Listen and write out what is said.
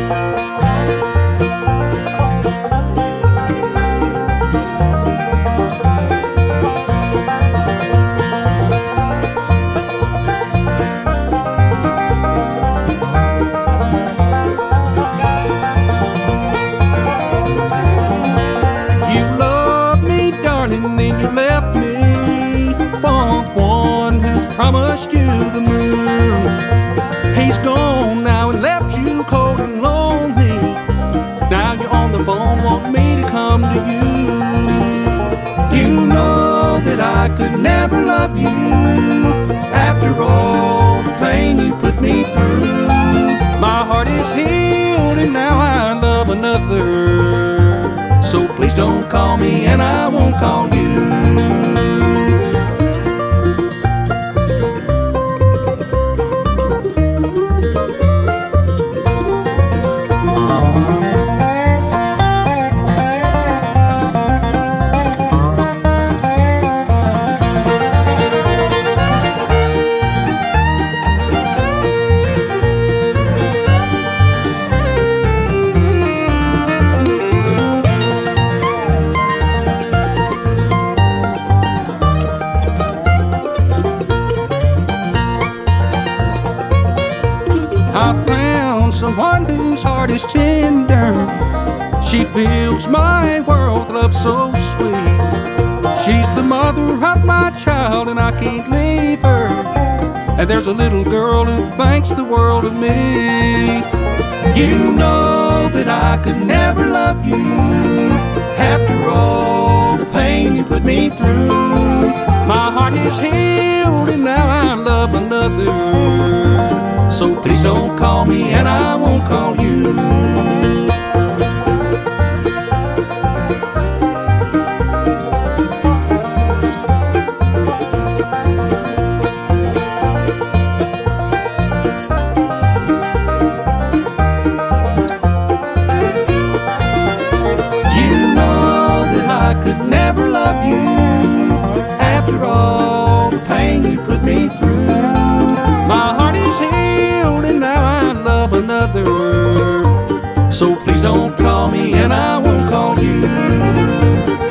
Then you left me for one who promised you the moon. He's gone now and left you cold and lonely. Now you're on the phone, want me to come to you. You know that I could never love you after all the pain you put me through. My heart is healed and now I love another. So please don't call me and I won't call you. I found someone whose heart is tender. She fills my world with love so sweet. She's the mother of my child and I can't leave her. And there's a little girl who thinks the world of me. You know that I could never love you after all the pain you put me through. My heart is healed and now I love another. So please don't call me and I won't call you. You know that I could never love you after all the pain you put me through. My heart is healed and now I love another. So please don't call me and I won't call you.